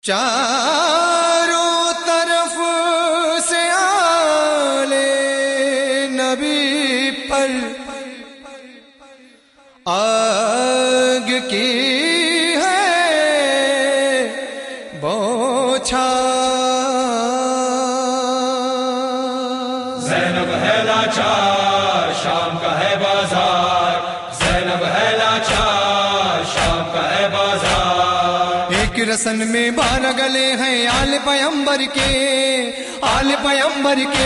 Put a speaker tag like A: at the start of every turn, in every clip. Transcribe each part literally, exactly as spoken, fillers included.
A: چاروں طرف سے آلے نبی پر آگ کی ہے بوچھار،
B: زینب ہے لاچار شام کا ہے بازار، زینب ہے لاچار شام کا ہے بازار۔
A: ایک رسن میں بارہ گلے ہیں آل پیمبر کے، آل پیمبر کے،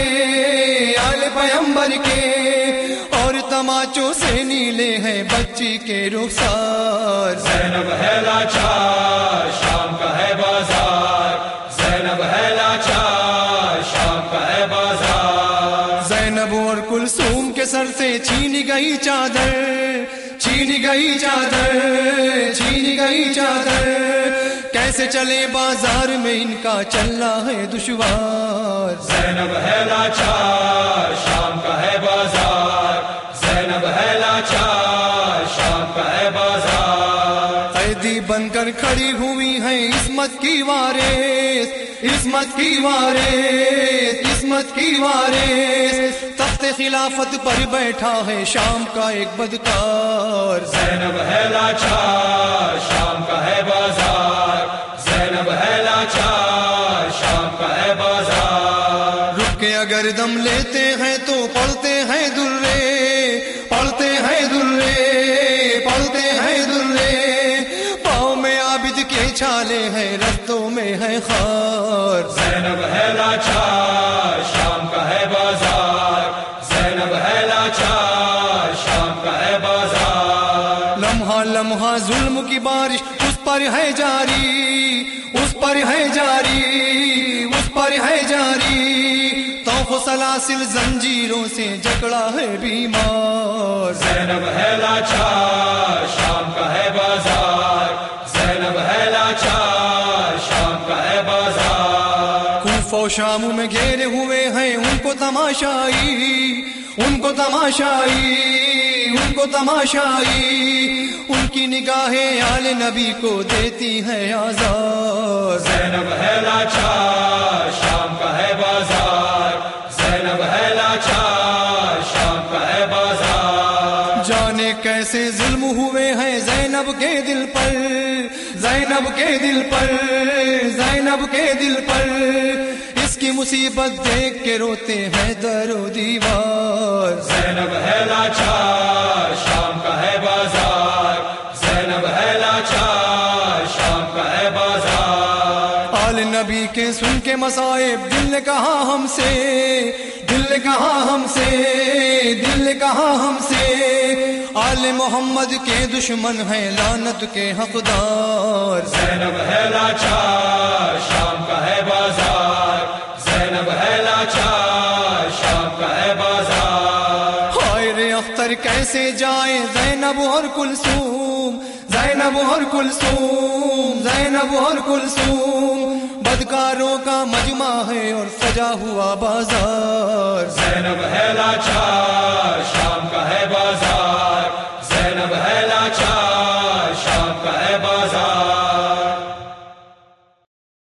A: آل پیمبر کے، اور تماچوں سے نیلے ہیں بچی کے رخسار۔
B: زینب ہے لاچار شام کا ہے بازار، زینب ہے لاچار شام کا ہے بازار۔
A: زینب اور کلثوم کے سر سے چھینی گئی چادر، چھینی گئی چادر، چھینی گئی چادر، کیسے چلے بازار میں ان کا چلنا ہے دشوار۔
B: زینب ہے لاچار شام کا ہے بازار، زینب ہے لاچار شام کا ہے بازار۔
A: قیدی بن کر کھڑی ہوئی ہیں عصمت کی وارث، عصمت کی وارث، عصمت کی وارث، تخت خلافت پر بیٹھا ہے شام کا ایک بدکار۔
B: زینب ہے لاچار شام کا ہے بازار، زینب ہے لاچار شام کا ہے بازار۔
A: رک کے اگر دم لیتے ہیں تو پڑھتے ہیں درے، پڑھتے ہیں درے، پڑھتے ہیں درے، پاؤں میں عابد کے چھالے ہیں رستوں میں ہے خار۔
B: زینب ہے لاچار شام کا ہے بازار، زینب ہے لاچار شام کا ہے بازار۔
A: لمحہ لمحہ ظلم کی بارش اس پر ہے جاری، اس پر ہے جاری، اس پر ہے جاری، طوف و سلاسل زنجیروں سے جکڑا ہے بیمار۔
B: زینب ہے لاچار شام کا ہے بازار، زینب ہے لاچار شام کا ہے بازار۔
A: کوفہ و شام میں گھیرے ہوئے ہیں ان کو تماشائی، ان کو تماشائی، ان کو تماشائی، ان کی نگاہیں آل نبی کو دیتی ہیں آزار۔
B: زینب ہے لاچار شام کا ہے بازار، زینب ہے لاچار شام کا ہے بازار۔
A: جانے کیسے ظلم ہوئے ہیں زینب کے دل پر، زینب کے دل پر، زینب کے دل پر، اس کی مصیبت دیکھ کے روتے ہیں در و دیوار۔
B: زینب ہے لاچار شام کا ہے بازار، زینب ہے لاچار شام کا ہے بازار۔
A: آل نبی کے سن کے مصائب دل نے کہا ہم سے، دل نے کہا ہم سے، دل نے کہا ہم سے، آل محمد کے دشمن ہیں لعنت کے حقدار۔
B: زینب ہے لاچار شام کا ہے بازار، زینب ہے لاچار شام کا ہے بازار۔
A: ہائے رے اختر کیسے جائیں زینب اور کلثوم، زینب اور کلثوم، زینب اور کلثوم، بدکاروں کا مجمع ہے اور سجا ہوا بازار۔
B: زینب ہے لاچار شام کا ہے بازار،